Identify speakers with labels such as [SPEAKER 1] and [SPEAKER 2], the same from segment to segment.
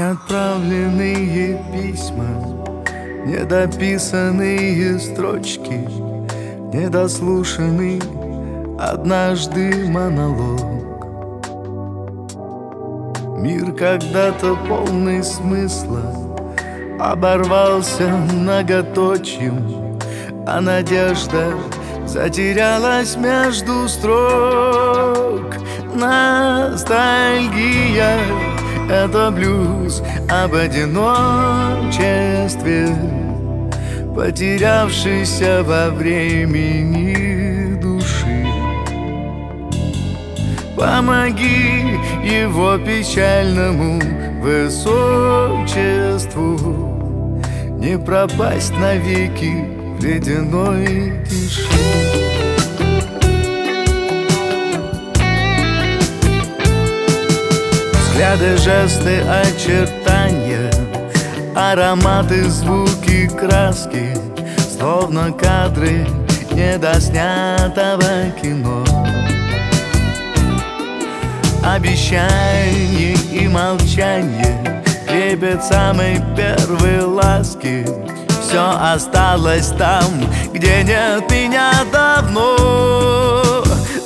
[SPEAKER 1] Неотправленные письма, недописанные строчки, недослушанный однажды монолог. Мир, когда-то полный смысла, оборвался многоточием, а надежда затерялась между строк. Ностальгия — это блюз об одиночестве, потерявшийся во времени души. Помоги его печальному высочеству не пропасть навеки в ледяной тиши. Взгляды, жесты, очертания, ароматы, звуки, краски, словно кадры недоснятого кино. Обещание и молчание, трепет самой первой ласки, все осталось там, где нет меня давно.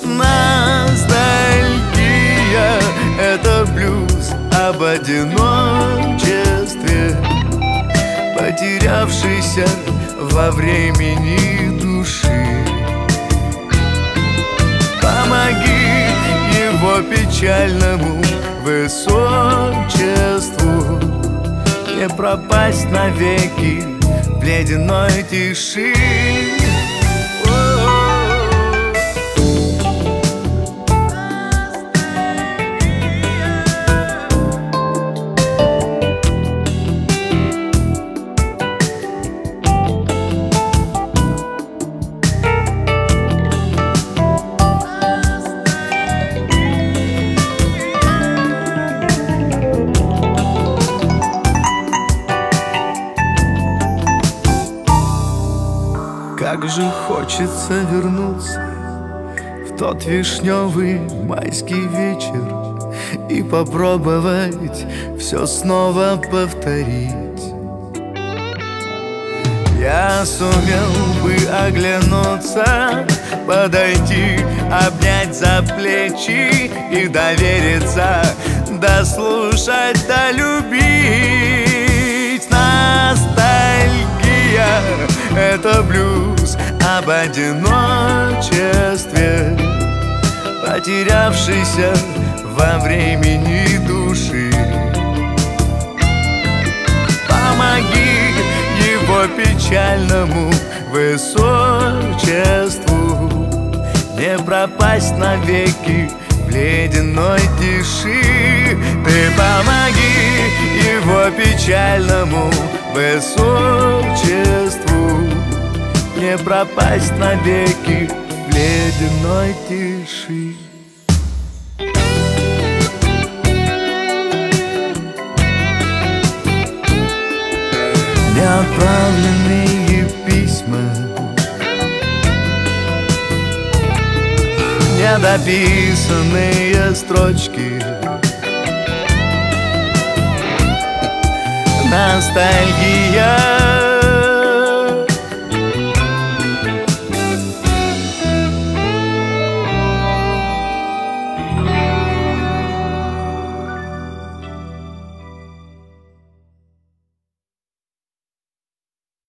[SPEAKER 1] Ностальгия — это блюз об одиночестве, потерявшийся во времени души. Помоги его печальному высочеству не пропасть навеки в ледяной тиши. Как же хочется вернуться в тот вишневый майский вечер и попробовать все снова повторить. Я сумел бы оглянуться, подойти, обнять за плечи и довериться, дослушать, долюбить. Ностальгия — это блюз об одиночестве, потерявшийся во времени души. Помоги его печальному высочеству не пропасть навеки в ледяной тиши. Ты помоги его печальному высочеству не пропасть навеки в ледяной тиши. Неотправленные письма, недописанные строчки, ностальгия